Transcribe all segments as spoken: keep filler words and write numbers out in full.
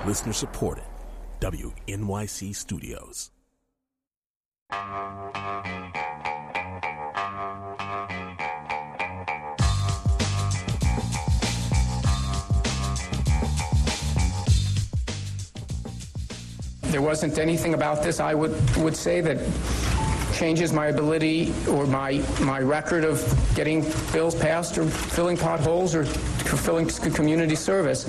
Listener supported. W N Y C Studios. There wasn't anything about this I would, would say that changes my ability or my my record of getting bills passed or filling potholes or fulfilling community service.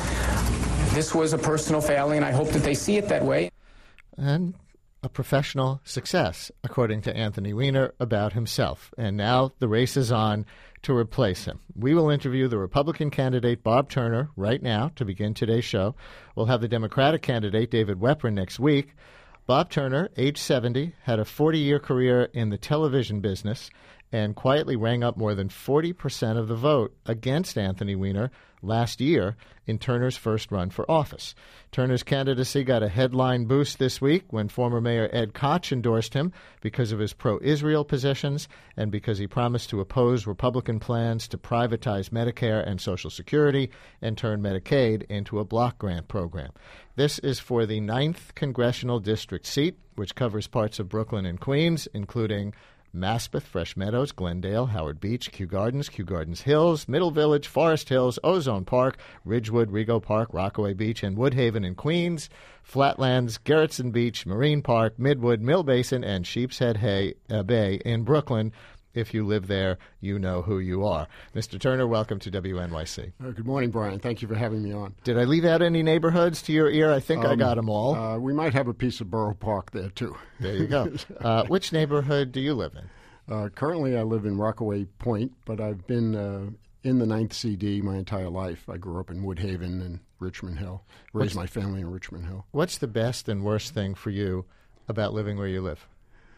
This was a personal failing, and I hope that they see it that way. And a professional success, according to Anthony Weiner, about himself. And now the race is on to replace him. We will interview the Republican candidate Bob Turner right now to begin today's show. We'll have the Democratic candidate David Weprin next week. Bob Turner, age seventy, had a forty-year career in the television business and quietly rang up more than forty percent of the vote against Anthony Weiner last year in Turner's first run for office. Turner's candidacy got a headline boost this week when former Mayor Ed Koch endorsed him because of his pro-Israel positions and because he promised to oppose Republican plans to privatize Medicare and Social Security and turn Medicaid into a block grant program. This is for the ninth Congressional District seat, which covers parts of Brooklyn and Queens, including Maspeth, Fresh Meadows, Glendale, Howard Beach, Kew Gardens, Kew Gardens Hills, Middle Village, Forest Hills, Ozone Park, Ridgewood, Rego Park, Rockaway Beach, and Woodhaven in Queens, Flatlands, Gerritsen Beach, Marine Park, Midwood, Mill Basin, and Sheepshead Hay, uh, Bay in Brooklyn. If you live there, you know who you are. Mister Turner, welcome to W N Y C. Uh, good morning, Brian. Thank you for having me on. Did I leave out any neighborhoods to your ear? I think um, I got them all. Uh, we might have a piece of Borough Park there, too. There you go. uh, which neighborhood do you live in? Uh, currently, I live in Rockaway Point, but I've been uh, in the ninth C D my entire life. I grew up in Woodhaven and Richmond Hill, raised what's, my family in Richmond Hill. What's the best and worst thing for you about living where you live?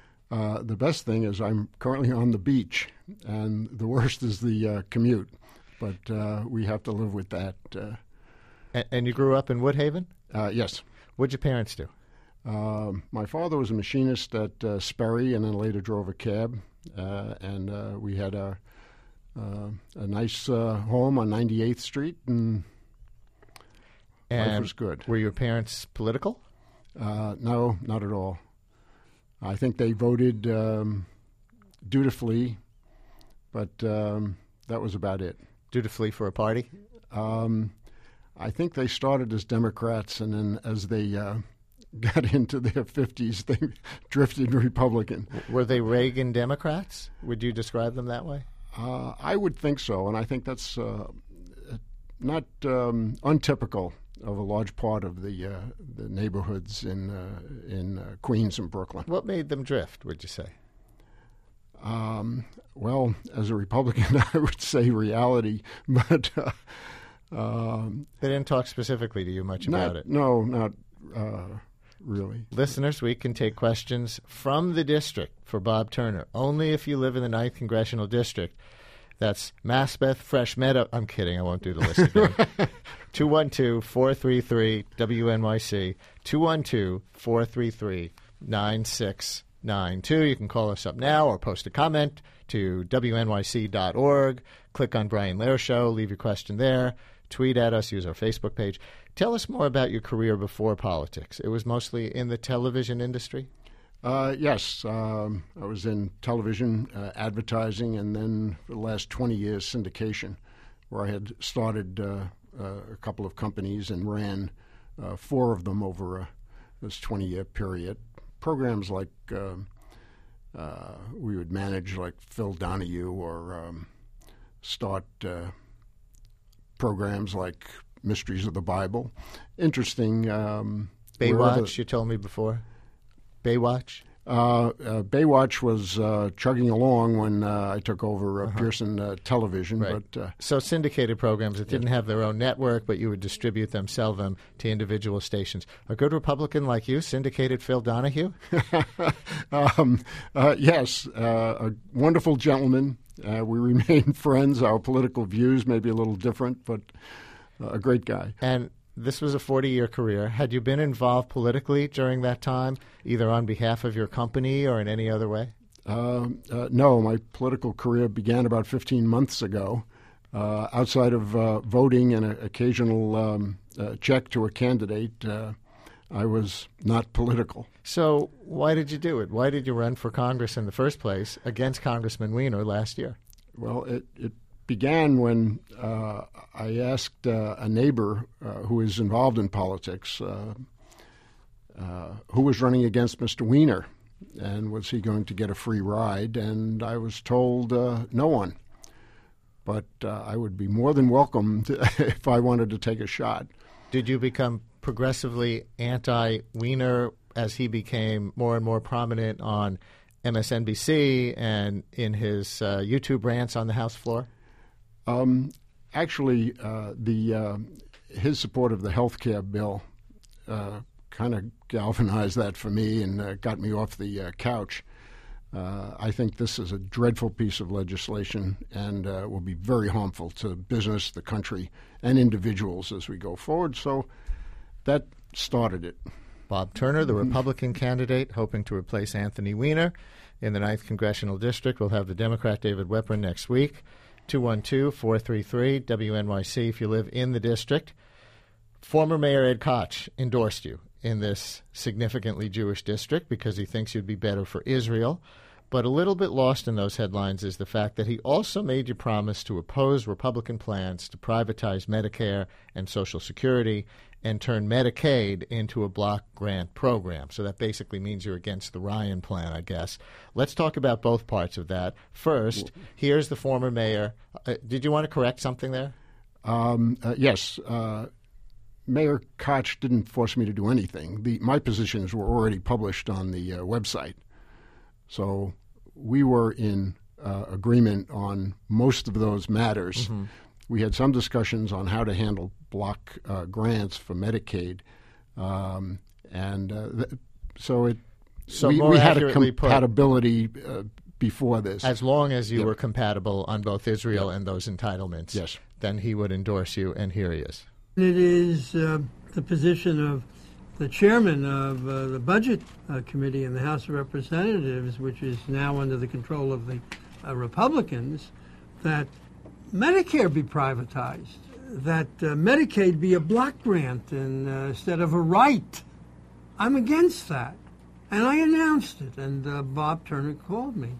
Uh, the best thing is I'm currently on the beach, and the worst is the uh, commute. But uh, we have to live with that. Uh, and, and you grew up in Woodhaven? Uh, yes. What'd your parents do? Uh, my father was a machinist at uh, Sperry and then later drove a cab. Uh, and uh, we had a, uh, a nice uh, home on ninety-eighth Street, and, and life was good. Were your parents political? Uh, no, not at all. I think they voted um, dutifully, but um, that was about it. Dutifully for a party? Um, I think they started as Democrats, and then as they uh, got into their fifties, they drifted Republican. Were they Reagan Democrats? Would you describe them that way? Uh, I would think so, and I think that's uh, not um, untypical of a large part of the uh, the neighborhoods in uh, in uh, Queens and Brooklyn. What made them drift, would you say? Um, well, as a Republican, I would say reality, but uh, um, they didn't talk specifically to you much not, about it. No, not uh, really. Listeners, we can take questions from the district for Bob Turner, only if you live in the ninth Congressional District. That's Maspeth, Fresh Meadow. I'm kidding. I won't do the list again. two one two, four three three, W N Y C, two one two, four three three, nine six nine two. You can call us up now or post a comment to W N Y C dot org. Click on Brian Lehrer Show. Leave your question there. Tweet at us. Use our Facebook page. Tell us more about your career before politics. It was mostly in the television industry? Uh, yes, um, I was in television, uh, advertising, and then for the last twenty years, syndication, where I had started uh, uh, a couple of companies and ran uh, four of them over a, this twenty-year period. Programs like uh, uh, we would manage, like Phil Donahue, or um, start uh, programs like Mysteries of the Bible. Interesting. Um, Baywatch, you told me before. Baywatch? Uh, uh, Baywatch was uh, chugging along when uh, I took over uh, uh-huh. Pearson uh, Television. Right. But uh, so syndicated programs that didn't yeah. have their own network, but you would distribute them, sell them to individual stations. A good Republican like you syndicated Phil Donahue? um, uh, yes, uh, a wonderful gentleman. Uh, we remain friends. Our political views may be a little different, but uh, a great guy. And this was a forty-year career. Had you been involved politically during that time, either on behalf of your company or in any other way? Uh, uh, no, my political career began about fifteen months ago. Uh, outside of uh, voting and uh, occasional um, uh, check to a candidate, uh, I was not political. So why did you do it? Why did you run for Congress in the first place against Congressman Weiner last year? Well, it, it began when uh, I asked uh, a neighbor uh, who is involved in politics uh, uh, who was running against Mister Weiner, and was he going to get a free ride? And I was told uh, no one. But uh, I would be more than welcome to, if I wanted to take a shot. Did you become progressively anti-Weiner as he became more and more prominent on M S N B C and in his uh, YouTube rants on the House floor? Um, actually, uh, the uh, his support of the health care bill uh, kind of galvanized that for me and uh, got me off the uh, couch. Uh, I think this is a dreadful piece of legislation and uh, will be very harmful to business, the country, and individuals as we go forward. So that started it. Bob Turner, the Republican candidate, hoping to replace Anthony Weiner in the ninth Congressional District. We'll have the Democrat David Weprin next week. two one two, four three three, W N Y C if you live in the district. Former Mayor Ed Koch endorsed you in this significantly Jewish district because he thinks you'd be better for Israel. But a little bit lost in those headlines is the fact that he also made you promise to oppose Republican plans to privatize Medicare and Social Security and turn Medicaid into a block grant program. So that basically means you're against the Ryan plan, I guess. Let's talk about both parts of that. First, here's the former mayor. Uh, did you want to correct something there? Um, uh, yes. Uh, Mayor Koch didn't force me to do anything. The, my positions were already published on the uh, website. So we were in uh, agreement on most of those matters. Mm-hmm. We had some discussions on how to handle block uh, grants for Medicaid. Um, and uh, th- so it so we, more we had a accurately compatibility put, uh, before this. As long as you yep. were compatible on both Israel yep. and those entitlements, yes. then he would endorse you, and here he is. It is uh, the position of the chairman of uh, the Budget uh, Committee in the House of Representatives, which is now under the control of the uh, Republicans, that Medicare be privatized, that uh, Medicaid be a block grant and, uh, instead of a right. I'm against that. And I announced it, and uh, Bob Turner called me.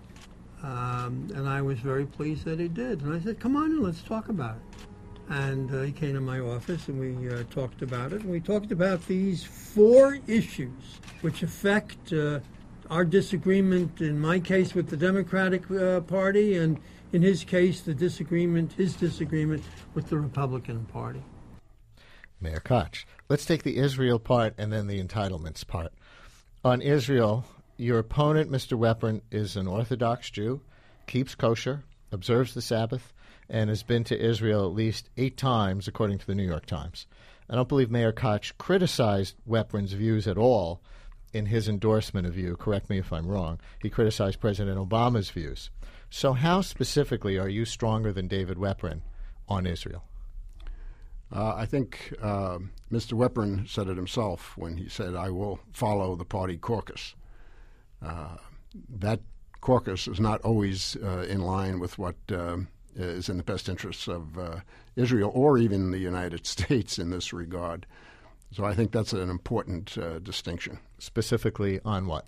Um, and I was very pleased that he did. And I said, come on in, let's talk about it. And uh, he came to my office, and we uh, talked about it. And we talked about these four issues which affect uh, our disagreement, in my case, with the Democratic uh, Party, and in his case, the disagreement, his disagreement with the Republican Party. Mayor Koch. Let's take the Israel part and then the entitlements part. On Israel, your opponent, Mister Weprin, is an Orthodox Jew, keeps kosher, observes the Sabbath, and has been to Israel at least eight times, according to the New York Times. I don't believe Mayor Koch criticized Weprin's views at all in his endorsement of you. Correct me if I'm wrong. He criticized President Obama's views. So how specifically are you stronger than David Weprin on Israel? Uh, I think uh, Mister Weprin said it himself when he said, I will follow the party caucus. Uh, that caucus is not always uh, in line with what uh, is in the best interests of uh, Israel or even the United States in this regard. So I think that's an important uh, distinction. Specifically on what?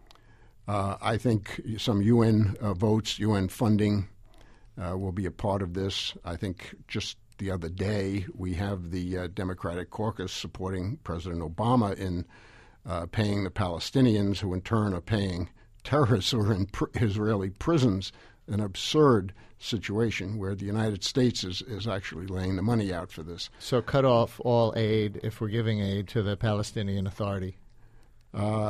Uh, I think some U N uh, votes, U N funding uh, will be a part of this. I think just the other day we have the uh, Democratic caucus supporting President Obama in uh, paying the Palestinians, who in turn are paying terrorists who are in pr- Israeli prisons, an absurd situation where the United States is, is actually laying the money out for this. So cut off all aid if we're giving aid to the Palestinian Authority. Uh,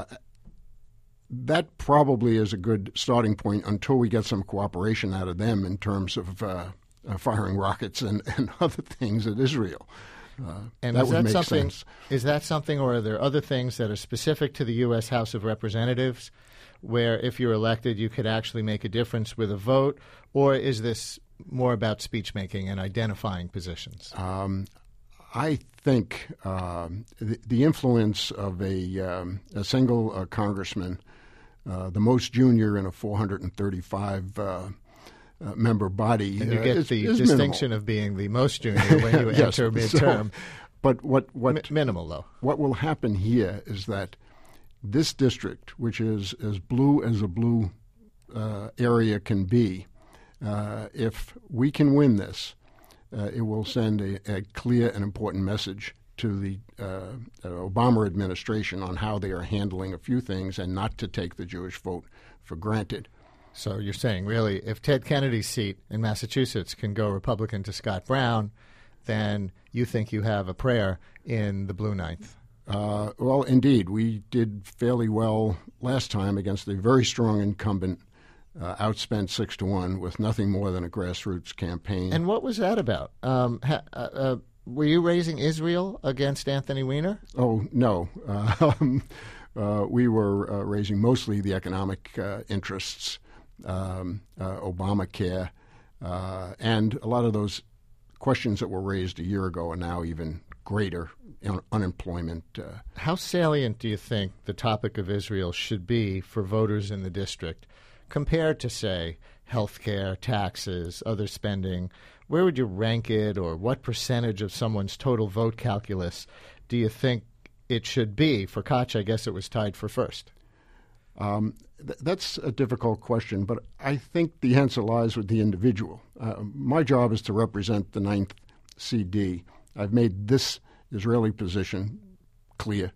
that probably is a good starting point until we get some cooperation out of them in terms of uh, uh, firing rockets and, and other things at Israel. Uh, and that is would that make something? sense. Is that something, or are there other things that are specific to the U S House of Representatives, where if you're elected, you could actually make a difference with a vote, or is this more about speech making and identifying positions? Um, I think um, the, the influence of a, um, a single uh, congressman, uh, the most junior in a four hundred thirty-five uh, uh, member body, and you uh, get is, the is distinction minimal. of being the most junior when you yes, enter midterm. So, but what what M- minimal though. What will happen here is that this district, which is as blue as a blue uh, area can be, uh, if we can win this, uh, it will send a, a clear and important message to the uh, Obama administration on how they are handling a few things and not to take the Jewish vote for granted. So you're saying, really, if Ted Kennedy's seat in Massachusetts can go Republican to Scott Brown, then you think you have a prayer in the Blue Ninth? Uh, well, indeed. We did fairly well last time against a very strong incumbent, uh, outspent six to one with nothing more than a grassroots campaign. And what was that about? Um, ha, uh, uh, were you raising Israel against Anthony Weiner? Oh, no. Uh, uh, we were uh, raising mostly the economic uh, interests, um, uh, Obamacare, uh, and a lot of those questions that were raised a year ago are now even greater. Un- unemployment. Uh, How salient do you think the topic of Israel should be for voters in the district compared to, say, health care, taxes, other spending? Where would you rank it, or what percentage of someone's total vote calculus do you think it should be? For Koch, I guess it was tied for first. Um, th- that's a difficult question, but I think the answer lies with the individual. Uh, my job is to represent the ninth C D. I've made this Israeli position clear.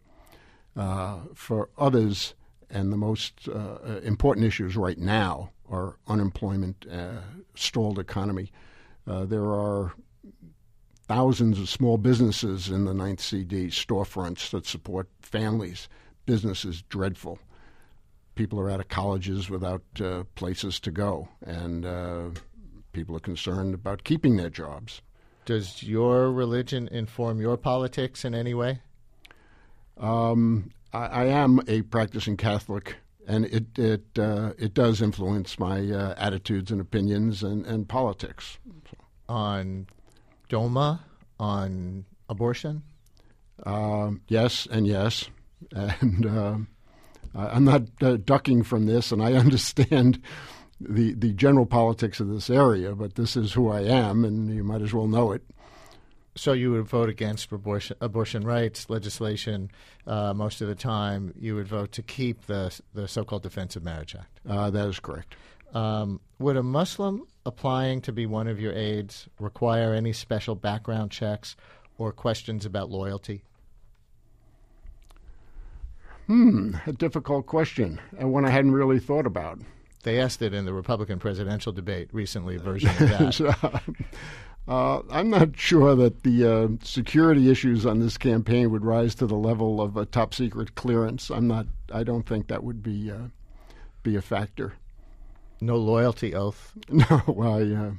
Uh, for others, and the most uh, important issues right now are unemployment, uh, stalled economy. Uh, there are thousands of small businesses in the ninth C D, storefronts that support families. Business is dreadful. People are out of colleges without uh, places to go, and uh, people are concerned about keeping their jobs. Does your religion inform your politics in any way? Um, I, I am a practicing Catholic, and it it uh, it does influence my uh, attitudes and opinions and, and politics. On DOMA, on abortion? Uh, yes and yes. And uh, I'm not uh, ducking from this, and I understand the the general politics of this area, but this is who I am, and you might as well know it. So you would vote against abortion, abortion rights legislation uh, most of the time. You would vote to keep the the so-called Defense of Marriage Act. Uh, that is correct. Um, would a Muslim applying to be one of your aides require any special background checks or questions about loyalty? Hmm, a difficult question, and one I hadn't really thought about. They asked it in the Republican presidential debate recently, a version of that. uh, I'm not sure that the uh, security issues on this campaign would rise to the level of a top secret clearance. I'm not. I don't think that would be uh, be a factor. No loyalty oath. No, I. Uh,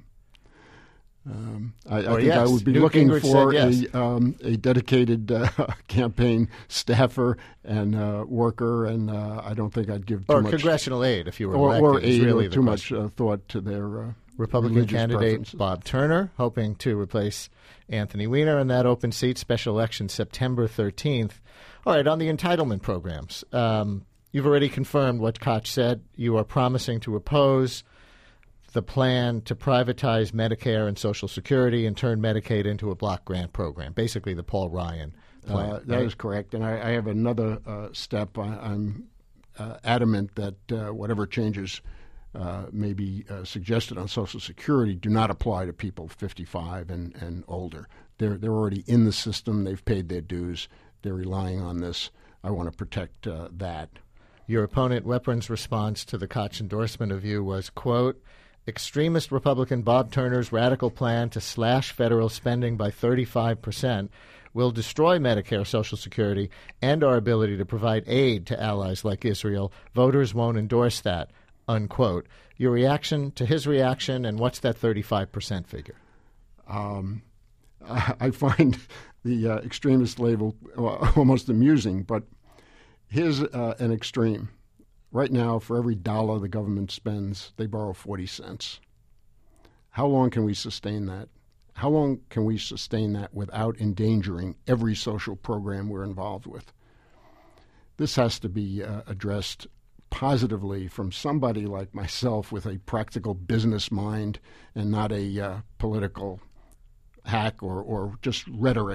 um, I, I think yes. I would be Newt looking Gingrich for yes. a um, a dedicated uh, campaign staffer and uh, worker, and uh, I don't think I'd give too or much congressional aid if you were or, elected. or is aid really or the too question. much uh, thought to their uh, Republican religious candidate preferences. Bob Turner, hoping to replace Anthony Weiner in that open seat. Special election September thirteenth. All right, on the entitlement programs, um, you've already confirmed what Koch said. You are promising to oppose the plan to privatize Medicare and Social Security and turn Medicaid into a block grant program, basically the Paul Ryan plan. Uh, that right? is correct. And I, I have another uh, step. I, I'm uh, adamant that uh, whatever changes uh, may be uh, suggested on Social Security do not apply to people fifty-five and, and older. They're, they're already in the system. They've paid their dues. They're relying on this. I want to protect uh, that. Your opponent, Weprin's response to the Koch endorsement of you was, quote, extremist Republican Bob Turner's radical plan to slash federal spending by thirty-five percent will destroy Medicare, Social Security, and our ability to provide aid to allies like Israel. Voters won't endorse that, unquote. Your reaction to his reaction, and what's that thirty-five percent figure? Um, I find the uh, extremist label uh, almost amusing, but here's uh, an extreme. Right now, for every dollar the government spends, they borrow forty cents. How long can we sustain that? How long can we sustain that without endangering every social program we're involved with? This has to be uh, addressed positively from somebody like myself with a practical business mind and not a uh, political hack or, or just rhetoric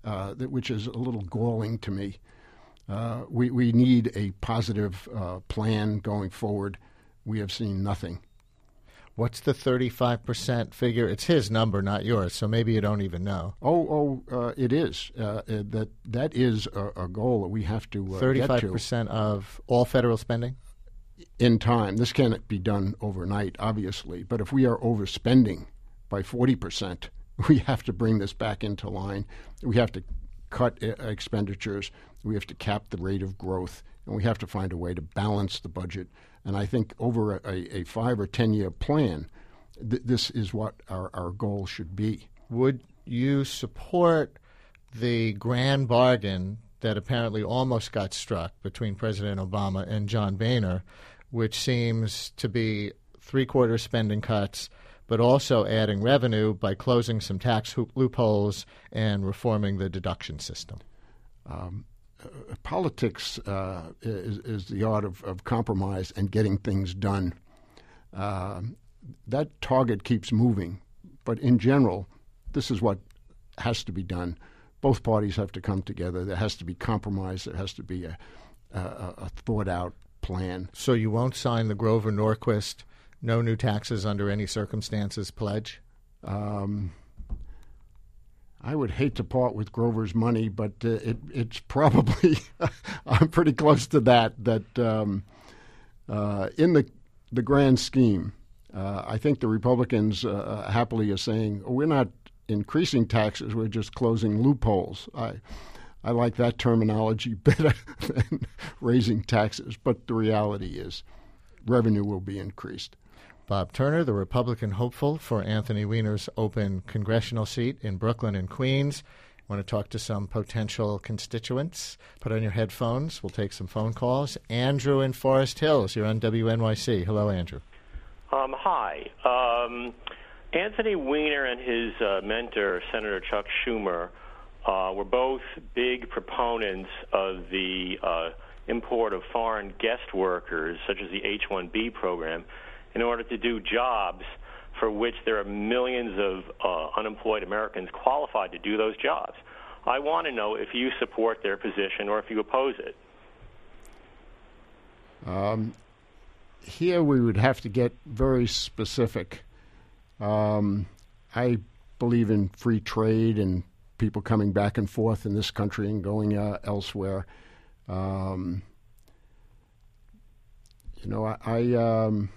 uh, that, which is a little galling to me. Uh, we, we need a positive uh, plan going forward. We have seen nothing. What's the thirty-five percent figure? It's his number, not yours, so maybe you don't even know. Oh, oh, uh, it is. Uh, that that is a, a goal that we have to uh, get to. thirty-five percent of all federal spending? In time. This can't be done overnight, obviously. But if we are overspending by forty percent, we have to bring this back into line. We have to cut uh, expenditures. We have to cap the rate of growth. And we have to find a way to balance the budget. And I think over a, a five or ten year plan, th- this is what our, our goal should be. Would you support the grand bargain that apparently almost got struck between President Obama and John Boehner, which seems to be three-quarter spending cuts, but also adding revenue by closing some tax hoop- loopholes and reforming the deduction system? Um, uh, politics uh, is, is the art of, of compromise and getting things done. Uh, that target keeps moving, but in general, this is what has to be done. Both parties have to come together. There has to be compromise. There has to be a, a, a thought-out plan. So you won't sign the Grover Norquist no new taxes under any circumstances pledge? Um, I would hate to part with Grover's money, but uh, it, it's probably I'm pretty close to that. That um, uh, in the the grand scheme, uh, I think the Republicans uh, happily are saying, oh, we're not increasing taxes, we're just closing loopholes. I I like that terminology better than raising taxes, but the reality is revenue will be increased. Bob Turner, the Republican hopeful for Anthony Weiner's open congressional seat in Brooklyn and Queens. Want to talk to some potential constituents? Put on your headphones. We'll take some phone calls. Andrew in Forest Hills, you're on W N Y C. Hello, Andrew. Um, hi. Um, Anthony Weiner and his uh, mentor, Senator Chuck Schumer, uh, were both big proponents of the uh, import of foreign guest workers, such as the H one B program, in order to do jobs for which there are millions of uh, unemployed Americans qualified to do those jobs. I want to know if you support their position or if you oppose it. Um, here we would have to get very specific. Um, I believe in free trade and people coming back and forth in this country and going uh, elsewhere. Um, you know, I... I um,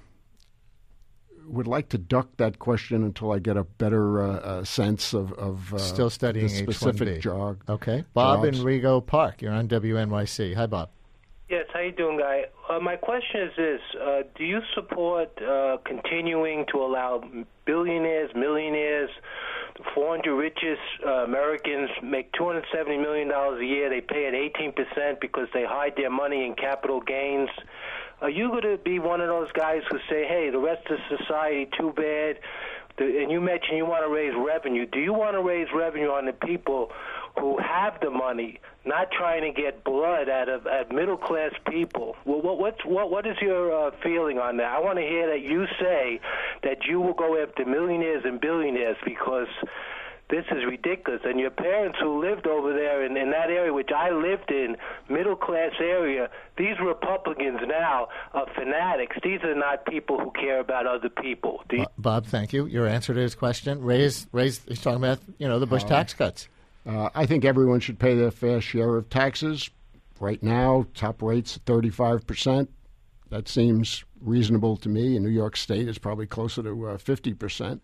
would like to duck that question until I get a better uh, uh, sense of, of uh, Still studying the specific H one B. jog. Okay. Bob jobs. in Rego Park. You're on W N Y C. Hi, Bob. Yes, how you doing, Guy? Uh, my question is this. Uh, do you support uh, continuing to allow billionaires, millionaires, the four hundred richest uh, Americans make two hundred seventy million dollars a year? They pay at eighteen percent because they hide their money in capital gains. Are you going to be one of those guys who say, hey, the rest of society, too bad, the, and you mentioned you want to raise revenue. Do you want to raise revenue on the people who have the money, not trying to get blood out of at middle-class people? Well, what, what's, what, what is your uh, feeling on that? I want to hear that you say that you will go after millionaires and billionaires because this is ridiculous. And your parents who lived over there in, in that area, which I lived in, middle-class area, these Republicans now are fanatics. These are not people who care about other people. Do you- Bob, thank you. Your answer to his question, raise, raise, he's talking about, you know, the Bush uh, tax cuts. Uh, I think everyone should pay their fair share of taxes. Right now, top rate's thirty-five percent. That seems reasonable to me. In New York State, it's probably closer to uh, fifty percent.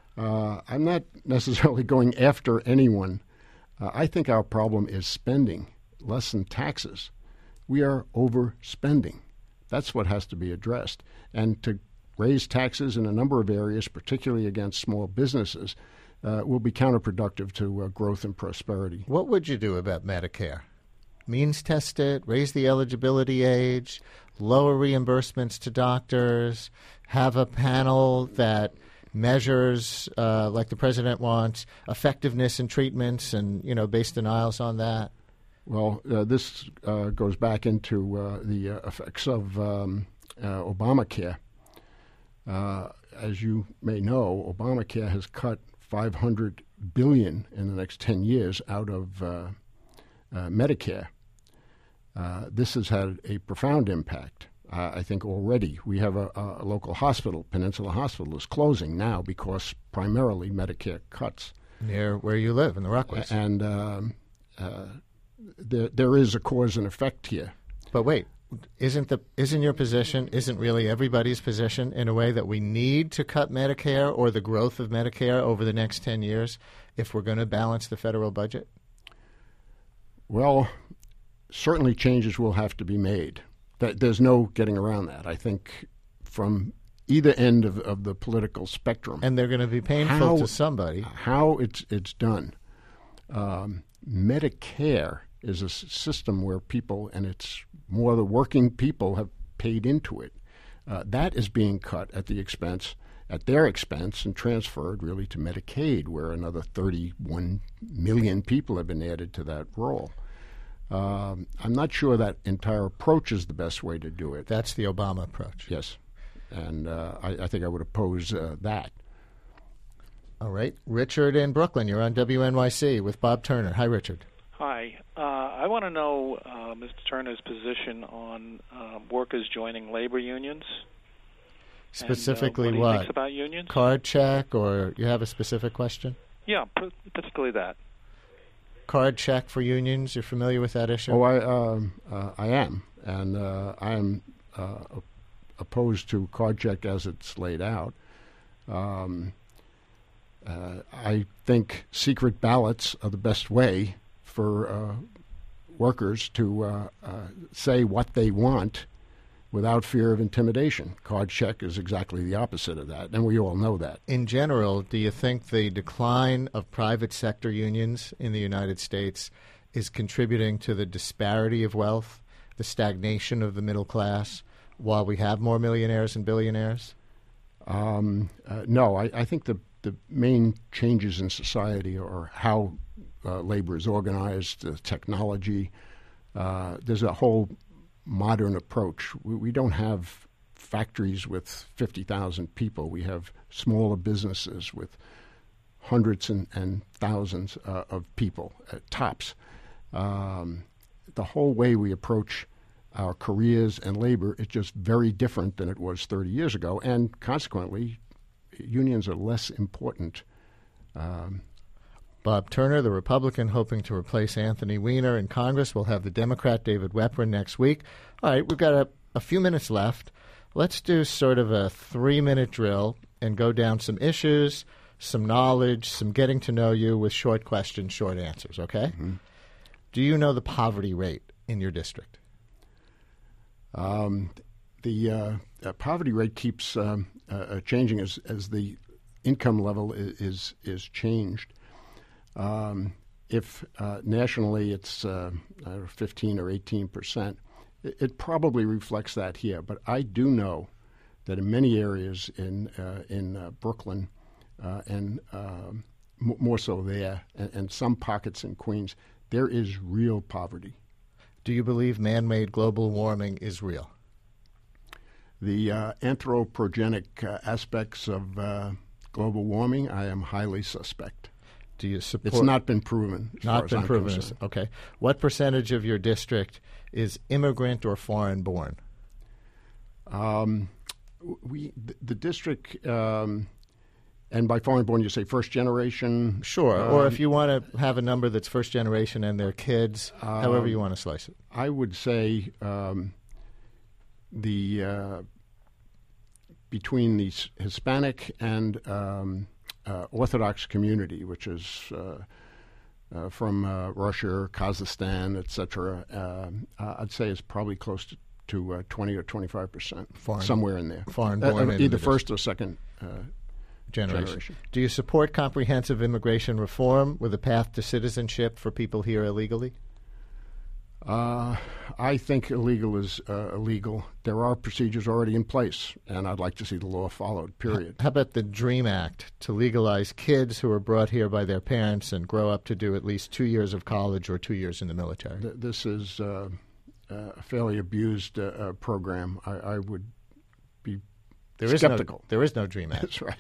Uh, I'm not necessarily going after anyone. Uh, I think our problem is spending, less than taxes. We are overspending. That's what has to be addressed. And to raise taxes in a number of areas, particularly against small businesses, uh, will be counterproductive to uh, growth and prosperity. What would you do about Medicare? Means test it, raise the eligibility age, lower reimbursements to doctors, have a panel that measures, uh, like the president wants, effectiveness in treatments and, you know, base denials on that? Well, uh, this uh, goes back into uh, the uh, effects of um, uh, Obamacare. Uh, as you may know, Obamacare has cut five hundred billion in the next ten years out of uh, uh, Medicare. Uh, this has had a profound impact. Uh, I think already we have a, a local hospital, Peninsula Hospital, is closing now because primarily Medicare cuts. Near where you live in the Rockwoods. And um, uh, there, there is a cause and effect here. But wait, isn't the isn't your position, isn't really everybody's position in a way that we need to cut Medicare or the growth of Medicare over the next ten years if we're going to balance the federal budget? Well, certainly changes will have to be made. There's no getting around that. I think from either end of, of the political spectrum. And they're going to be painful how, to somebody. How it's it's done. Um, Medicare is a system where people, and it's more the working people, have paid into it. Uh, that is being cut at the expense, at their expense, and transferred really to Medicaid, where another thirty-one million people have been added to that role. Um, I'm not sure that entire approach is the best way to do it. That's the Obama approach. Yes. And uh, I, I think I would oppose uh, that. All right. Richard in Brooklyn, you're on W N Y C with Bob Turner. Hi, Richard. Hi. Uh, I want to know uh, Mister Turner's position on uh, workers joining labor unions. Specifically and, uh, what? what? He thinks about unions? Card check, or you have a specific question? Yeah, particularly that. Card check for unions. You're familiar with that issue? Oh, I um, uh, I am, and uh, I am uh, opposed to card check as it's laid out. Um, uh, I think secret ballots are the best way for uh, workers to uh, uh, say what they want without fear of intimidation. Card check is exactly the opposite of that, and we all know that. In general, do you think the decline of private sector unions in the United States is contributing to the disparity of wealth, the stagnation of the middle class, while we have more millionaires and billionaires? Um, uh, no, I, I think the, the main changes in society are how uh, labor is organized, the technology. Uh, there's a whole modern approach. We, we don't have factories with fifty thousand people. We have smaller businesses with hundreds and, and thousands uh, of people at tops. Um, the whole way we approach our careers and labor is just very different than it was thirty years ago, and consequently, unions are less important. Um, Bob Turner, the Republican hoping to replace Anthony Weiner in Congress, will have the Democrat David Weprin next week. All right, we've got a, a few minutes left. Let's do sort of a three-minute drill and go down some issues, some knowledge, some getting to know you with short questions, short answers, okay? Mm-hmm. Do you know the poverty rate in your district? Um, the uh, uh, poverty rate keeps um, uh, changing as, as the income level is is, is changed. Um, if uh, nationally it's uh, fifteen or eighteen percent, it, it probably reflects that here. But I do know that in many areas in uh, in uh, Brooklyn uh, and uh, m- more so there, and, and some pockets in Queens, there is real poverty. Do you believe man-made global warming is real? The uh, anthropogenic uh, aspects of uh, global warming, I am highly suspect. Do you support? It's not been proven. As not far as been I'm proven. concerned. Okay. What percentage of your district is immigrant or foreign-born? Um, we the, the district, um, and by foreign-born you say first generation. Sure. Um, or if you want to have a number that's first generation and their kids, um, however you want to slice it. I would say um, the uh, between the Hispanic and um, Uh, Orthodox community, which is uh, uh, from uh, Russia, Kazakhstan, et cetera, uh, uh, I'd say is probably close to, to uh, twenty or twenty-five percent, somewhere in there. Foreign uh, born uh, either first or second uh, generation. generation. Do you support comprehensive immigration reform with a path to citizenship for people here illegally? Uh, I think illegal is uh, illegal. There are procedures already in place, and I'd like to see the law followed, period. How about the DREAM Act to legalize kids who are brought here by their parents and grow up to do at least two years of college or two years in the military? Th- this is uh, a fairly abused uh, uh, program. I, I would be there skeptical. Is no, there is no DREAM Act. That's right.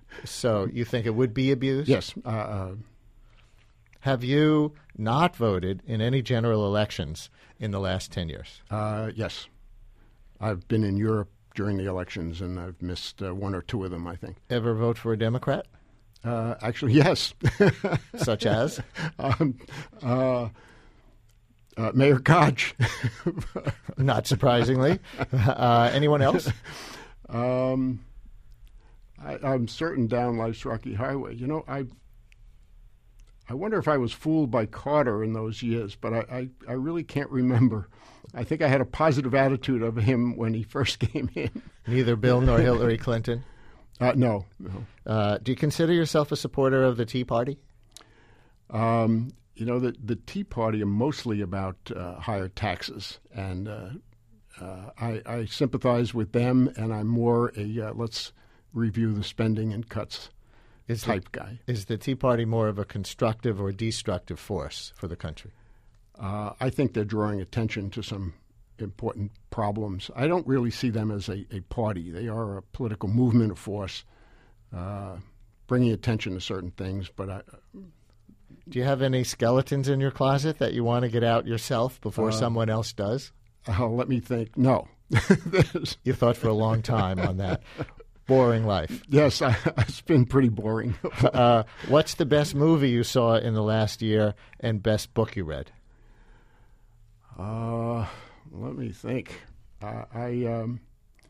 So you think it would be abused? Yes. Uh, uh, Have you not voted in any general elections in the last ten years? Uh, yes. I've been in Europe during the elections, and I've missed uh, one or two of them, I think. Ever vote for a Democrat? Uh, actually, yes. Such as? um, uh, uh, Mayor Koch. Not surprisingly. Uh, anyone else? Um, I, I'm certain down Life's Rocky Highway. You know, I I wonder if I was fooled by Carter in those years, but I, I, I really can't remember. I think I had a positive attitude of him when he first came in. Neither Bill nor Hillary Clinton? Uh, no, no. Uh, do you consider yourself a supporter of the Tea Party? Um, you know, the, the Tea Party are mostly about uh, higher taxes, and uh, uh, I, I sympathize with them, and I'm more a uh, let's review the spending and cuts is type the, guy. Is the Tea Party more of a constructive or destructive force for the country? Uh, I think they're drawing attention to some important problems. I don't really see them as a, a party. They are a political movement of force, uh, bringing attention to certain things. But I, do you have any skeletons in your closet that you want to get out yourself before uh, someone else does? Uh, let me think. No. You thought for a long time on that. Boring life. Yes, I, it's been pretty boring. uh, what's the best movie you saw in the last year and best book you read? Uh, let me think. Uh, I um,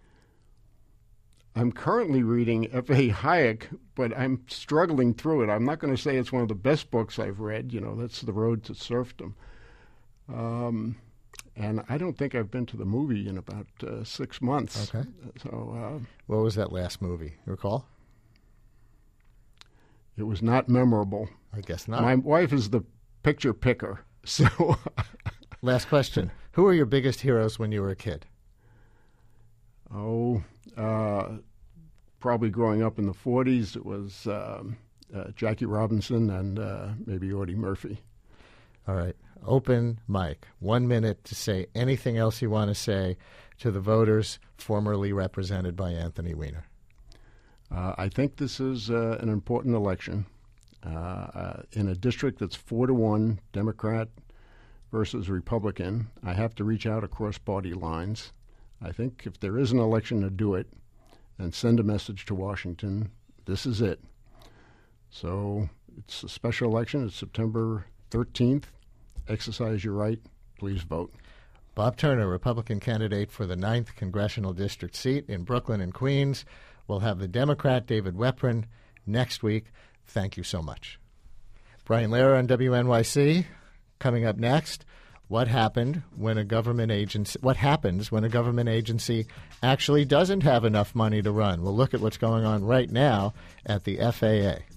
I'm currently reading F A Hayek, but I'm struggling through it. I'm not going to say it's one of the best books I've read. You know, that's The Road to Serfdom. Um, and I don't think I've been to the movie in about uh, six months. Okay. So, uh, what was that last movie? You recall? It was not memorable. I guess not. My wife is the picture picker, so. Last question. Who were your biggest heroes when you were a kid? Oh, uh, probably growing up in the forties, it was um, uh, Jackie Robinson and uh, maybe Audie Murphy. All right. Open mic. One minute to say anything else you want to say to the voters formerly represented by Anthony Weiner. Uh, I think this is uh, an important election. Uh, uh, in a district that's four to one Democrat versus Republican, I have to reach out across party lines. I think if there is an election to do it and send a message to Washington, this is it. So it's a special election. It's September thirteenth. Exercise your right. Please vote. Bob Turner, Republican candidate for the ninth Congressional District seat in Brooklyn and Queens. We'll have the Democrat David Weprin next week. Thank you so much. Brian Lehrer on W N Y C. Coming up next, what happened when a government agency, what happens when a government agency actually doesn't have enough money to run? We'll look at what's going on right now at the F A A.